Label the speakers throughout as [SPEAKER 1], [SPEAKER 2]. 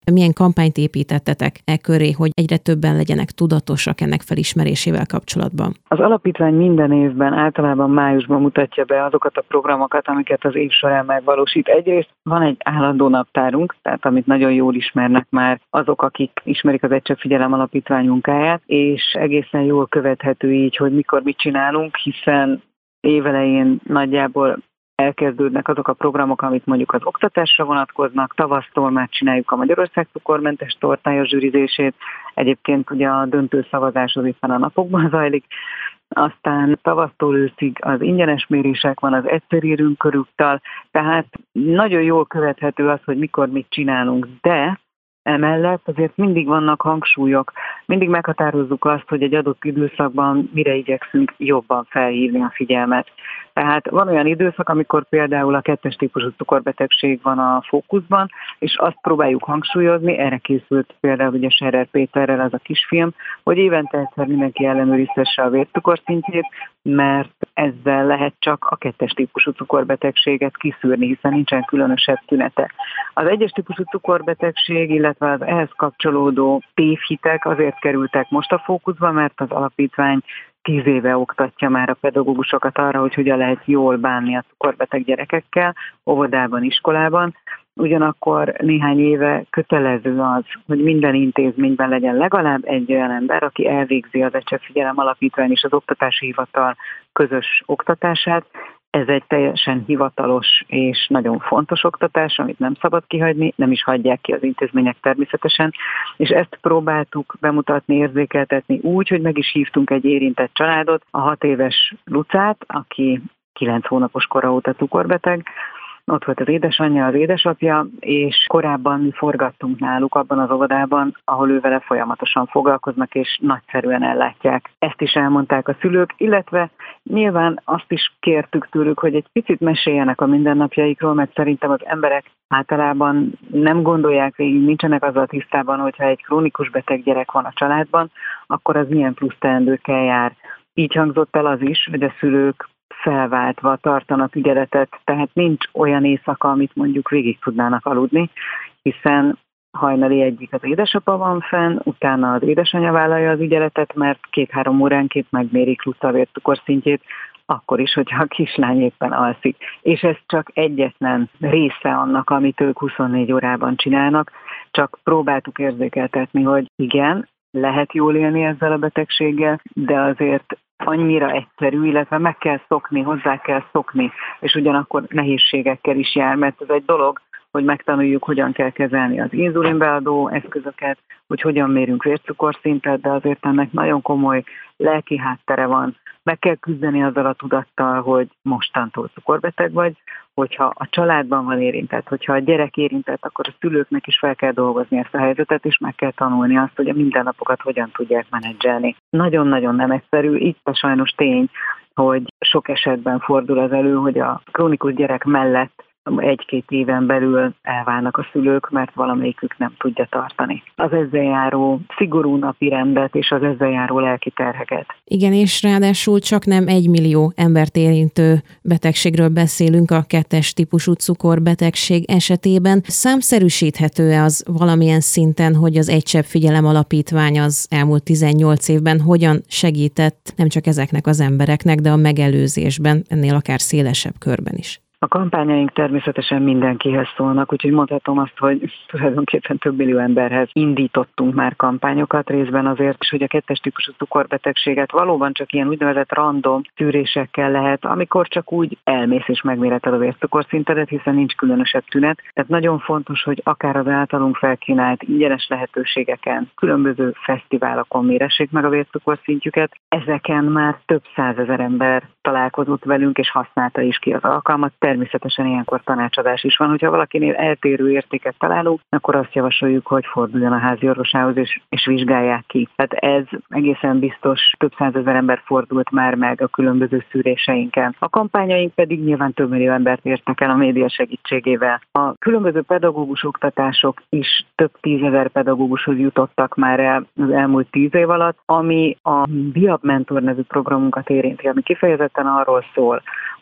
[SPEAKER 1] Milyen kampányt építettetek e köré, hogy egyre többen legyenek tudatosak ennek felismerésével kapcsolatban?
[SPEAKER 2] Az alapítvány minden évben, általában májusban mutatja be azokat a programokat, amiket az év során megvalósít. Egyrészt van egy állandó naptárunk, tehát amit nagyon jól ismernek már azok, akik ismerik az Egy Csepp Figyelem Alapítvány munkáját, és egészen jól követhető így, hogy mikor mit csinálunk, hiszen évelején nagyjából elkezdődnek azok a programok, amit mondjuk az oktatásra vonatkoznak. Tavasztól már csináljuk a Magyarország cukormentes tortája zsűrizését. Egyébként ugye a döntő szavazás az éppen a napokban zajlik. Aztán tavasztól őszig az ingyenes mérések van, az egyszer írünk körúttal, tehát nagyon jól követhető az, hogy mikor mit csinálunk, de emellett azért mindig vannak hangsúlyok, mindig meghatározzuk azt, hogy egy adott időszakban mire igyekszünk jobban felhívni a figyelmet. Tehát van olyan időszak, amikor például a 2-es típusú cukorbetegség van a fókuszban, és azt próbáljuk hangsúlyozni, erre készült például ugye Scherer Péterrel az a kisfilm, hogy évente egyszer mindenki ellenőrizhesse a vércukorszintjét, mert ezzel lehet csak a 2-es típusú cukorbetegséget kiszűrni, hiszen nincsen különösebb tünete. Az 1-es típusú cukorbetegség, illetve az ehhez kapcsolódó tévhitek azért kerültek most a fókuszba, mert az alapítvány 10 éve oktatja már a pedagógusokat arra, hogy hogyan lehet jól bánni a cukorbeteg gyerekekkel, óvodában, iskolában. Ugyanakkor néhány éve kötelező az, hogy minden intézményben legyen legalább egy olyan ember, aki elvégzi az Egy Csepp Figyelem Alapítvány és az Oktatási Hivatal közös oktatását. Ez egy teljesen hivatalos és nagyon fontos oktatás, amit nem szabad kihagyni, nem is hagyják ki az intézmények természetesen, és ezt próbáltuk bemutatni, érzékeltetni úgy, hogy meg is hívtunk egy érintett családot, a 6 éves Lucát, aki 9 hónapos kora óta cukorbeteg. Ott volt az édesanyja, az édesapja, és korábban mi forgattunk náluk abban az óvodában, ahol ő vele folyamatosan foglalkoznak, és nagyszerűen ellátják. Ezt is elmondták a szülők, illetve nyilván azt is kértük tőlük, hogy egy picit meséljenek a mindennapjaikról, mert szerintem az emberek általában nem gondolják végig, nincsenek azzal tisztában, hogyha egy krónikus beteg gyerek van a családban, akkor az milyen plusz teendőkkel jár. Így hangzott el az is, hogy a szülők felváltva tartanak ügyeletet, tehát nincs olyan éjszaka, amit mondjuk végig tudnának aludni, hiszen hajnali egyik az édesapa van fenn, utána az édesanyja vállalja az ügyeletet, mert 2-3 óránként megmérik Luca vércukorszintjét, akkor is, hogyha a kislány éppen alszik. És ez csak egyetlen része annak, amit ők 24 órában csinálnak, csak próbáltuk érzékeltetni, hogy igen, lehet jól élni ezzel a betegséggel, de azért annyira egyszerű, illetve meg kell szokni, hozzá kell szokni, és ugyanakkor nehézségekkel is jár, mert ez egy dolog, hogy megtanuljuk, hogyan kell kezelni az inzulinbeadó eszközöket, hogy hogyan mérünk vércukorszintet, de azért ennek nagyon komoly lelki háttere van. Meg kell küzdeni azzal a tudattal, hogy mostantól cukorbeteg vagy, hogyha a családban van érintett, hogyha a gyerek érintett, akkor a szülőknek is fel kell dolgozni ezt a helyzetet, és meg kell tanulni azt, hogy a mindennapokat hogyan tudják menedzselni. Nagyon-nagyon nem egyszerű, itt a sajnos tény, hogy sok esetben fordul az elő, hogy a krónikus gyerek mellett 1-2 éven belül elválnak a szülők, mert valamelyikük nem tudja tartani az ezzel járó szigorú napirendet és az ezzel járó lelki terheket.
[SPEAKER 1] Igen, és ráadásul csak nem 1 millió embert érintő betegségről beszélünk a 2-es típusú cukorbetegség esetében. Számszerűsíthető-e az valamilyen szinten, hogy az Egy Csepp Figyelem Alapítvány az elmúlt 18 évben hogyan segített nem csak ezeknek az embereknek, de a megelőzésben, ennél akár szélesebb körben is?
[SPEAKER 2] A kampányaink természetesen mindenkihez szólnak, úgyhogy mondhatom azt, hogy tulajdonképpen több millió emberhez indítottunk már kampányokat, részben azért is, hogy a 2-es típusú cukorbetegséget valóban csak ilyen úgynevezett random tűrésekkel lehet, amikor csak úgy elmész és megméreted a vércukorszintedet, hiszen nincs különösebb tünet. Tehát nagyon fontos, hogy akár az általunk felkínált ingyenes lehetőségeken, különböző fesztiválokon méressék meg a vércukorszintjüket. Ezeken már több százezer ember találkozott velünk és használta is ki az alkalmat. Természetesen ilyenkor tanácsadás is van, hogyha valakinél eltérő értéket találunk, akkor azt javasoljuk, hogy forduljon a házi orvosához és vizsgálják ki. Tehát ez egészen biztos, több százezer ember fordult már meg a különböző szűréseinken. A kampányaink pedig nyilván több millió embert értek el a média segítségével. A különböző pedagógus oktatások is több 10 000 pedagógushoz jutottak már el az elmúlt 10 év alatt, ami a Biab Mentor nevű programunkat érinti, ami kifejezetten arról szól,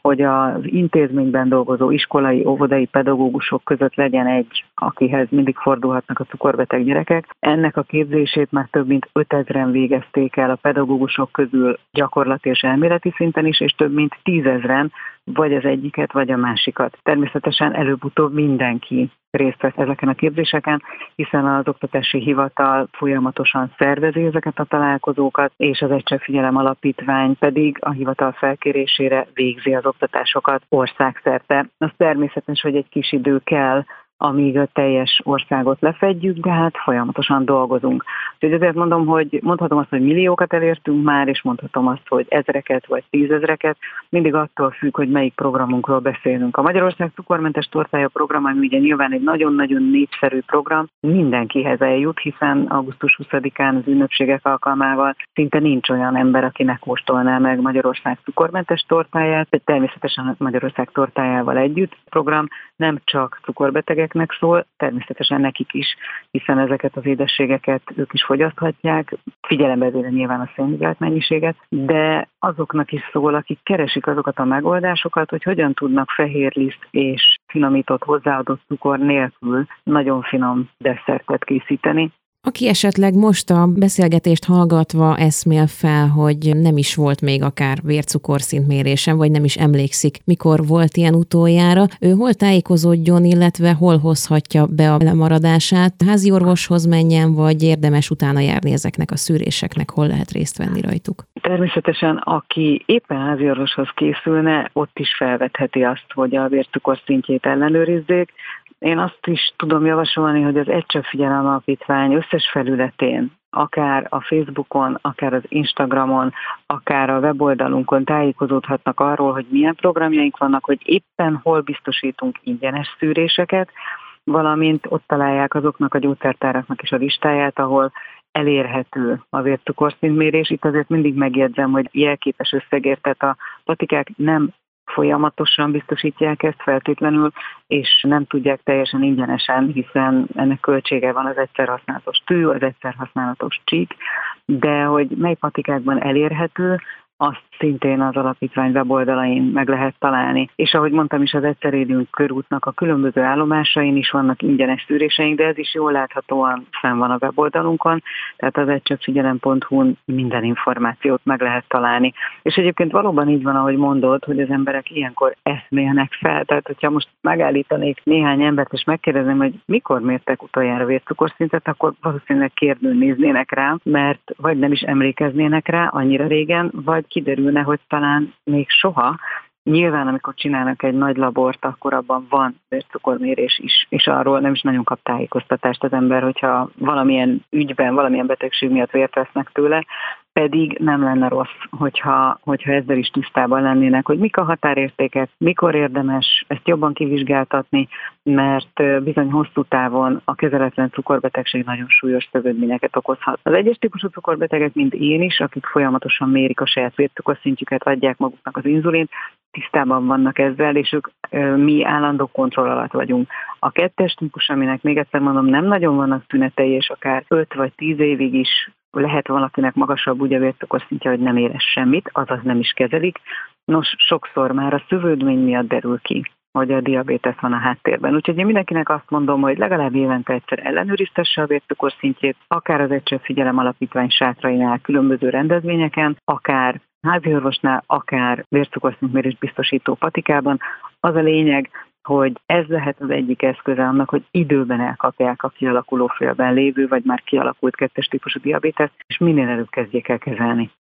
[SPEAKER 2] hogy az intézményben dolgozó iskolai, óvodai pedagógusok között legyen egy, akihez mindig fordulhatnak a cukorbeteg gyerekek. Ennek a képzését már több mint 5000-en végezték el a pedagógusok közül gyakorlati és elméleti szinten is, és több mint 10 000-en vagy az egyiket, vagy a másikat. Természetesen előbb-utóbb mindenki részt vesz ezeken a képzéseken, hiszen az Oktatási Hivatal folyamatosan szervezi ezeket a találkozókat, és az Egységfigyelem Alapítvány pedig a hivatal felkérésére végzi az oktatásokat országszerte. Az természetes, hogy egy kis idő kell, amíg a teljes országot lefedjük, de hát folyamatosan dolgozunk. Úgyhogy ezért mondhatom azt, hogy milliókat elértünk már, és mondhatom azt, hogy ezreket vagy 10 000-eket, mindig attól függ, hogy melyik programunkról beszélünk. A Magyarország cukormentes tortája program, ami ugye nyilván egy nagyon-nagyon népszerű program, mindenkihez eljut, hiszen augusztus 20-án az ünnepségek alkalmával szinte nincs olyan ember, aki ne kóstolná meg Magyarország cukormentes tortáját, de természetesen Magyarország tortájával együtt. A program nem csak cukorbetegeknek szól, természetesen nekik is, hiszen ezeket az édességeket ők is fogyaszthatják, figyelembe véve nyilván a szénhidrát mennyiséget, de azoknak is szól, akik keresik azokat a megoldásokat, hogy hogyan tudnak fehérliszt és finomított hozzáadott cukor nélkül nagyon finom desszertet készíteni.
[SPEAKER 1] Aki esetleg most a beszélgetést hallgatva eszmél fel, hogy nem is volt még akár vércukorszintmérésen, vagy nem is emlékszik, mikor volt ilyen utoljára, ő hol tájékozódjon, illetve hol hozhatja be a lemaradását, házi orvoshoz menjen, vagy érdemes utána járni ezeknek a szűréseknek, hol lehet részt venni rajtuk?
[SPEAKER 2] Természetesen, aki éppen házi orvoshoz készülne, ott is felvetheti azt, hogy a vércukorszintjét ellenőrizzék. Én azt is tudom javasolni, hogy az Egységfigyelem Alapítvány összes felületén, akár a Facebookon, akár az Instagramon, akár a weboldalunkon tájékozódhatnak arról, hogy milyen programjaink vannak, hogy éppen hol biztosítunk ingyenes szűréseket, valamint ott találják azoknak a gyógyszertáraknak is a listáját, ahol elérhető a vércukorszintmérés. Itt azért mindig megjegyzem, hogy jelképes összegért, tehát a patikák nem folyamatosan biztosítják ezt feltétlenül, és nem tudják teljesen ingyenesen, hiszen ennek költsége van az egyszer használatos tű, az egyszer használatos csík, de hogy mely patikákban elérhető, azt szintén az alapítvány weboldalain meg lehet találni. És ahogy mondtam is, az Egyszerédünk körútnak a különböző állomásain is vannak ingyenes szűréseink, de ez is jól láthatóan fenn van a weboldalunkon, tehát az egységfigyelem.hu-n minden információt meg lehet találni. És egyébként valóban így van, ahogy mondod, hogy az emberek ilyenkor eszmélnek fel. Tehát, hogyha most megállítanék néhány embert, és megkérdezem, hogy mikor mértek utoljára vércukorszintet, akkor valószínűleg kérdőn néznének rá, mert vagy nem is emlékeznének rá annyira régen, vagy kiderülne, hogy talán még soha. Nyilván, amikor csinálnak egy nagy labort, akkor abban van vércukormérés is, és arról nem is nagyon kap tájékoztatást az ember, hogyha valamilyen ügyben, valamilyen betegség miatt vért vesznek tőle, pedig nem lenne rossz, hogyha ezzel is tisztában lennének, hogy mik a határértékek, mikor érdemes ezt jobban kivizsgáltatni, mert bizony hosszú távon a kezeletlen cukorbetegség nagyon súlyos szövődményeket okozhat. Az egyes típusú cukorbetegek, mint én is, akik folyamatosan mérik a saját vércukorszintjüket, adják maguknak az inzulint, tisztában vannak ezzel, és mi állandó kontroll alatt vagyunk. A 2-es típus, aminek még egyszer mondom, nem nagyon vannak tünetei, és akár 5 vagy 10 évig is lehet valakinek magasabb úgy a vércukorszintje, hogy nem érez semmit, azaz nem is kezelik. Nos, sokszor már a szövődmény miatt derül ki, hogy a diabétesz van a háttérben. Úgyhogy én mindenkinek azt mondom, hogy legalább évente egyszer ellenőriztesse a vércukorszintjét, akár az Egységfigyelem Alapítvány sátrainál, különböző rendezvényeken, akár háziorvosnál, akár vércukorszintmérést biztosító patikában. Az a lényeg, hogy ez lehet az egyik eszköze annak, hogy időben elkapják a kialakuló félben lévő, vagy már kialakult 2-es típusú diabéteszt, és minél előbb kezdjék el kezelni.